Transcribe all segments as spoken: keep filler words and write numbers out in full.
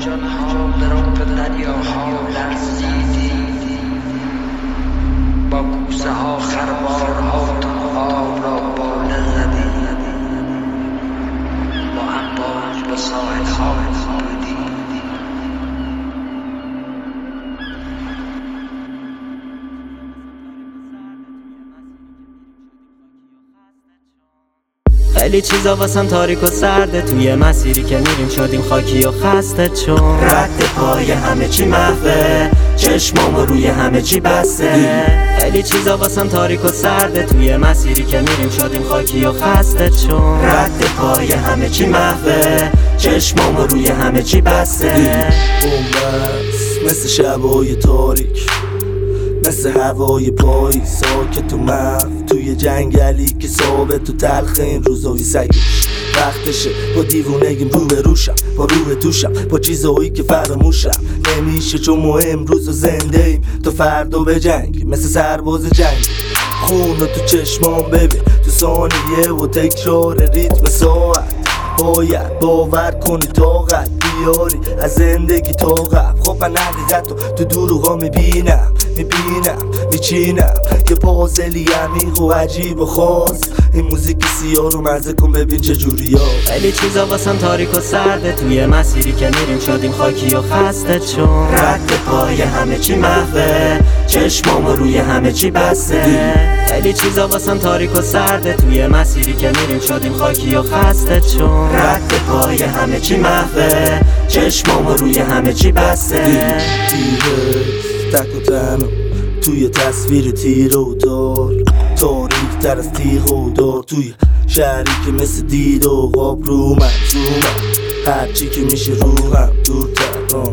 مرجان ها در آب دریاها لرزیدی، با کوسه ها خروارها تنها را باله زدی، با امواج به ساحل ها خواندی. خیلی چیزا واسم تاریک و سرده، توی مسیری که میریم شدیم خاکی و خسته، چون رد پای همه چی محوه، چشمامو روی همه چی بسته. خیلی چیزا واسم تاریک و سرده، توی مسیری که میریم شدیم خاکی و خسته، چون رد پای همه چی محوه، چشمامو روی همه چی بسته. بومبست مثل شبای تاریک، مثل هوای پایی ساکت و محو، توی جنگلی که ثابت و تلخ این روزای سگش. وقتشه با دیوونگیم رو به روشم، با روح توشم، با چیزهایی که فراموشم نمیشه، چون ما امروز و زنده ایم تا فردا به جنگ. مثل سرباز جنگ خون رو تو چشمام ببین، تو ثانیه و تکرار ریتم ساعت. باید باور کنی طاقت بیاری از زندگی تا قبل. خب من حقیقت رو تو دروغا میبینم، میبینم میچینم یه پازلی عمیق و عجیب و خاص. این موزیک سیاه رو مزه کن ببین چه جوری ها. خیلی چیزا واسم تاریک و سرده، توی مسیری که میریم شدیم خاکی و خسته، چون رد پای همه چی محوه، چشمامو روی همه چی بسته. خیلی چیزا واسم تاریک و سرده، توی مسیری که میریم شدیم خاکی و خسته، چون رد پای همه چی محوه، چشمامو روی همه چی بسته. دیره تک و تنها توی تصویر تیر و دار، تاریک تر از تیغ و دار، توی شهری که مثل دید و غاب رو من زومم، هرچی که میشه روحم دورتر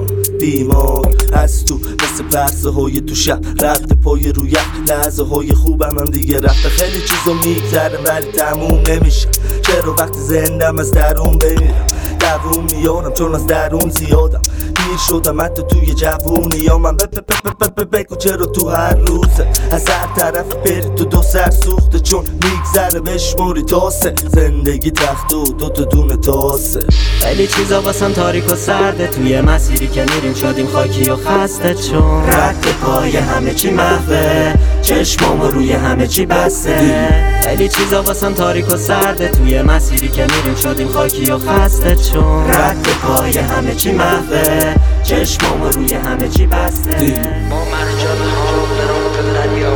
بیمار از تو، مثل پرسه های تو شب رفته پای روی لحظه های خوبم هم دیگه رفته. خیلی چیزا میگذرم ولی تموم نمیشه، چرا وقتی زندم از درون بمیرم دووم میارم، چون از درون زیادم پیر شدم حتی توی جوونی یا من بگو چرا تو هر روزه از هر طرف بری تو دو سر سوخته، چون میگذره بشموری تاسه زندگی تخت و دو تا دونه تاسه. خیلی چیزا واسم تاریک و سرده، توی مسیری که میریم شدیم خاکی و خسته، چون رد پای همه چی محوه، چشمامو روی همه چی بسته. خیلی چیزا واسم تاریک و سرده، توی مسیری که میریم شدیم خاکی و خسته، چون رد پای همه چی محوه، چشمامو روی همه چی بسته. با مرجان ها در آب دریا